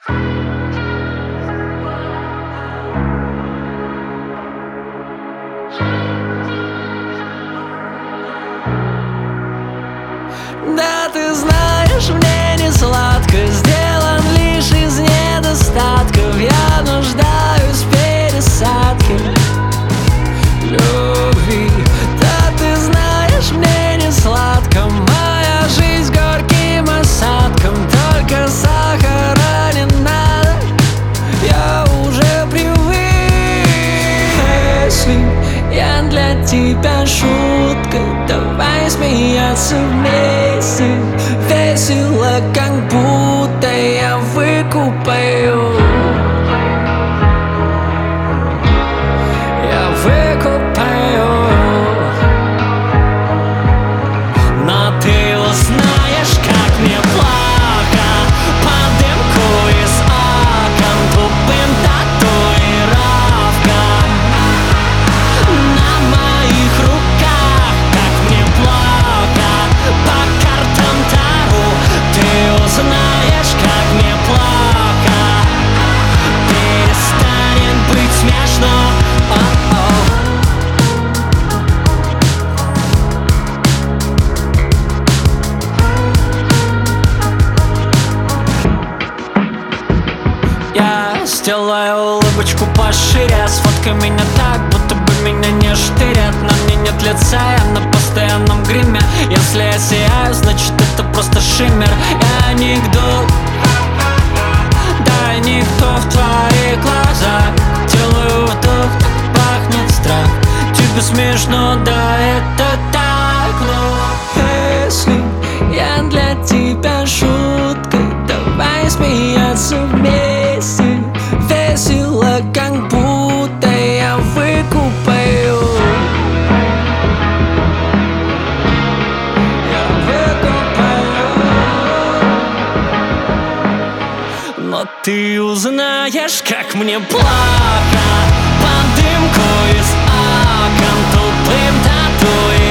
Да, ты знаешь, мне не сладко, сделан лишь из недостатков. Я нуждаюсь в пересадке любви. Да, ты знаешь, мне не сладко, моя жизнь горьким осадком. Только сахара не надо, я уже привык. Если я для тебя шутка, давай смеяться вместе. Весело, как будто я выкупаю. Я выкупаю. Но ты узнаешь, как мне плохо под дымку из окон, тупым татуировкам на моих руках. Как мне плохо по картам Таро. Ты узнаешь, как мне плохо. Перестанет быть смешно. Я сделаю улыбочку пошире, сфоткай меня так, будто бы меня не штырят. На мне нет лица, я на постоянном гриме. Если я сияю, значит это просто шиммер. Я никто, да никто в твои глаза. Делаю вдох, так пахнет страх. Тебе смешно, да это так. Но если я для тебя шутка, давай смеяться вместе. Весело, как будто я выкупаю. Я выкупаю. Но ты узнаешь, как мне плохо под дымку из окон, тупым татуировкам